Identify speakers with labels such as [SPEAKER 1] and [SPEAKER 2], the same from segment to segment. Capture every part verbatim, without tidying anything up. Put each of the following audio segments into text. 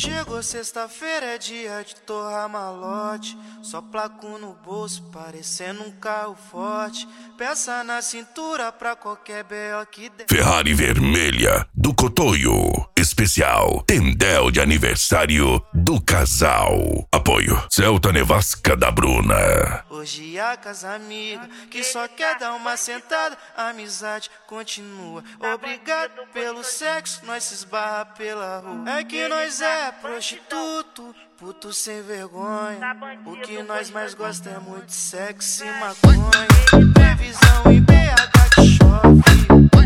[SPEAKER 1] Chegou sexta-feira, é dia de torrar malote. Só placo no bolso, parecendo um carro forte. Peça na cintura pra qualquer B O que der.
[SPEAKER 2] Ferrari vermelha do Cotoio. Especial Tendel de aniversário do casal. Apoio Celta Nevasca da Bruna.
[SPEAKER 1] Hoje a casa amiga que só quer dar uma sentada. A amizade continua. Obrigado pelo sexo, nós se esbarra pela rua. É que nós é prostituto, puto sem vergonha. O que nós mais gosta é muito sexo e maconha. Previsão em B H que chove,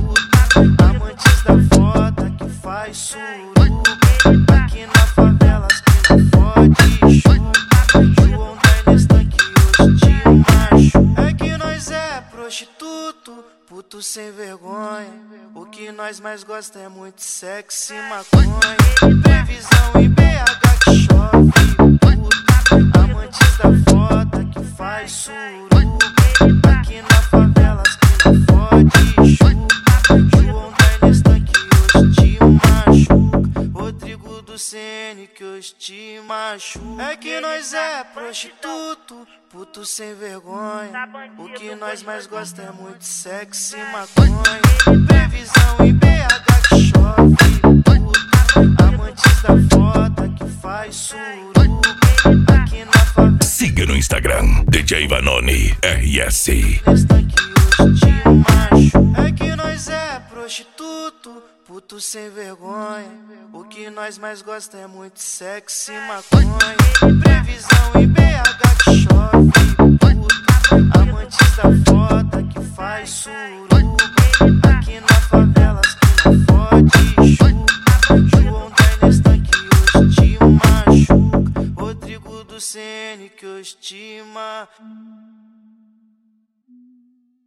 [SPEAKER 1] puto. Amantes da foda que faz suruba. Aqui na favela as mina fode chupa. João da Inesta que hoje te machuca. É que nós é prostituto, puto sem vergonha. O que nós mais gosta é muito sexo e maconha. Previsão em B H que chove, puto. Amantes da foda que faz suruba. Aqui na favela as mina fode chupa. João da Inesta que hoje te machuca. Rodrigo do C N que hoje te machuca. É que nós é prostituto, puto sem vergonha. O que nós mais gosta é muito sexo e maconha. Previsão em B H que chove, puto. Amantes da foda que faz suruba. Aqui na favela.
[SPEAKER 2] Siga no Instagram D J Vanoni R S.
[SPEAKER 1] Esta que hoje te machuca. É que nós é prostituto, puto sem vergonha. O que nós mais gosta é muito sexo e maconha. Previsão em B H que chove, puto. Amantes da foda que faz suruba. Aqui na favela as mina fode chupa. João da Inesta que hoje te machuca. Rodrigo do C N que hoje te machuca.